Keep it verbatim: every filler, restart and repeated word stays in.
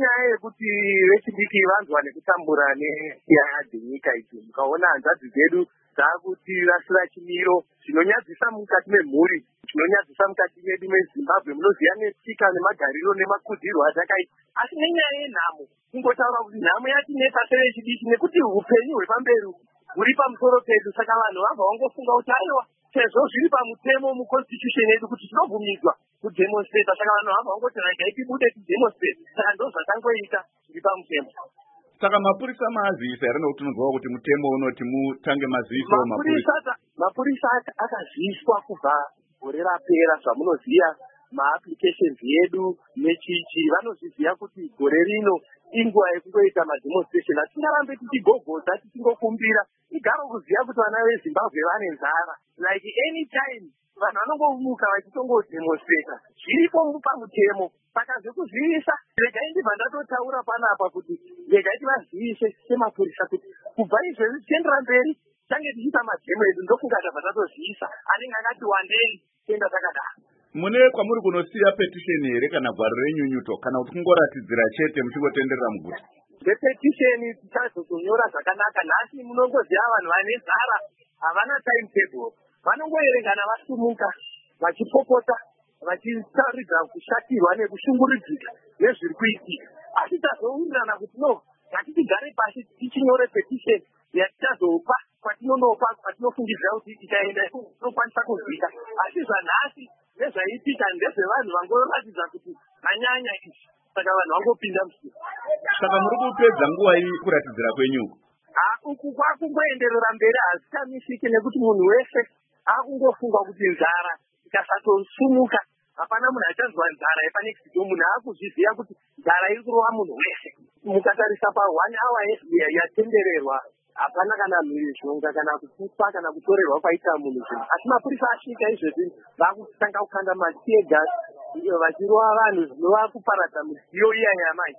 inyaya yekuti vechidiki vanzwa nekutambura nenyaya dzenyika idzi. Mukaona hanzvadzi dzedu dzakuti rasira chimiro chinonyadzisa mukati memhuri, chinonyadzisa mukati medu meZimbabwe. Munoziva netsika nemagariro nemakudzirwo azvakaita. Asi nenyaya yenhamo, kungotaura kuti nhamo yatinetsa sevechidiki nekuti upenyu hwepamberi huri pamusoro pedu. Saka vanhu vabva vangofunga kuti aiwa, sezvo zviri pamutemo muconstitution yedu kuti tinobvumidzwa kudemonstrata, saka vanhu vabva vangoti regai tibude tidemonstrate. Saka ndo zvatangoita zviri pamutemo. Saka mapurisa maazivisa here nekuti unoziva kuti mutemo unoti mutange mazivisa mapurisa? Mapurisa akaziviswa kubva gore rapera. Zvamunoziva maapplications yedu nechichi vanozviziva kuti gore rino inguva yekungoita mademonstration. Hatingarambe tichigogodza tichingokumbira. Igaro kuziva kuti vana veZimbabwe vane nzara. Like any time vanhu vanongomuka vachitongodemonstrata. Zviripo pamutemo. Saka zvekuzivisa, regai ndibva ndatotaura panapa kuti regai tivazivise semapurisa kuti kubva izvezvi tichiendera mberi tange tichiita mademo edu. Ndofunga tabva tatozivisa anenge akati wandei tienda takadaro. Mune kwamuri kunosiya petition here kana gwaro renyunyuto kana kuti kungoratidzira chete muchingotenderera muguta? Repetition tichazotonyora zvakanaka. Nhasi munongoziva vanhu vane nzara havana time table. Vanongoerenga navasumuka vachipopota vachitaridza kushatirwa nekushungurudzika nezviri kuitika. Asi tazowirirana kuti no, ngatitigare pashi tichinyore petition yatichazopa kwatinonopa kwatinofungidzira kuti tikaenda tinokwanisa kuzvika. Asi zvanhasi nezvaitika ndezvevanhu vangoratidza kuti manyanya izvi, saka vanhu vangopinda musika. Saka muri kupedza nguva iyi kuratidzira kwenyu? Uku kwakungoenderera mberi hazikamisiki nekuti munhu wese akungofunga kuti nzara ikasatosumuka hapana munhu achanzwa nzara yepanext door. Munhu akuzviziva kuti nzara iri kurova munhu wese. Mukatarisa pa one hour yatendererwa hapana kana mhirizhonga kana kuputswa kana kutorerwa kwaita munhu zvinhu. Asi mapurisa asvika izvezvi vakutanga kukanda matiye gas vachirova vanhu zvinova kuparadza midziyo iya nyamai.